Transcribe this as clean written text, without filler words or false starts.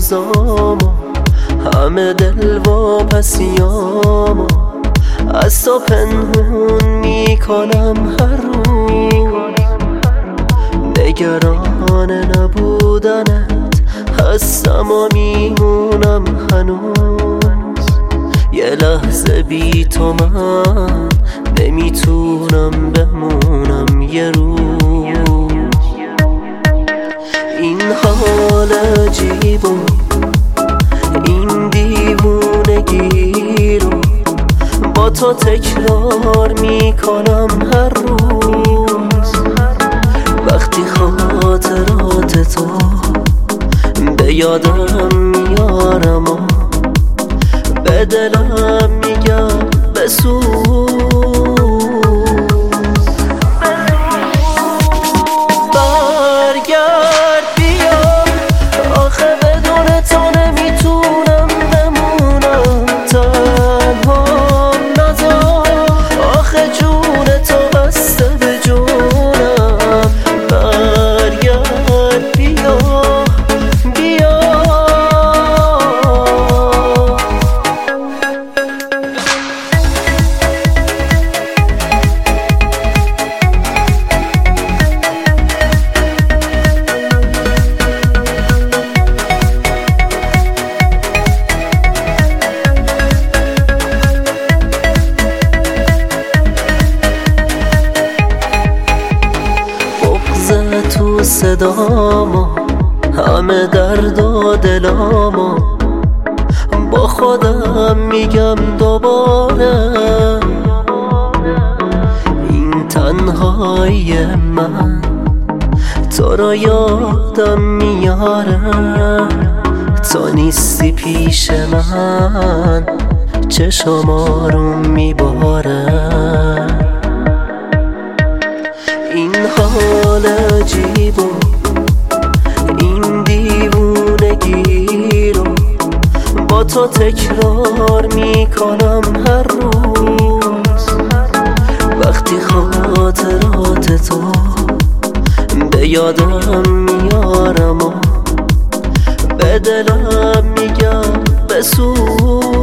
روزامو، همه دل واپسیامو از تو پنهون میکنم هر روز. نگران نبودنت هستم و میمونم هنوز. یه لحظه بی تو من نمیتونم بمونم یه روز. این حال عجیب و این دیوونگی رو با تو تکرار میکنم هر روز. وقتی خاطرات تو به یادم میارم و به دلم میگم بسوز. برگرد بیا، آخه بدون تو نمیتونم بمونم تنها. نذار آخه جون تو بسته به جونم. برگرد بیا بیا. تو صدامو، همه درد و دلامو با خودم میگم دوباره. این تنهایی من تو رو یادم میاره. تو نیستی پیش من چشما رو میباره. این حال عجیب و این دیوونگی رو با تو تکرار میکنم هر روز. وقتی خاطرات تو به یادم میارم و به دلم میگم بسوز.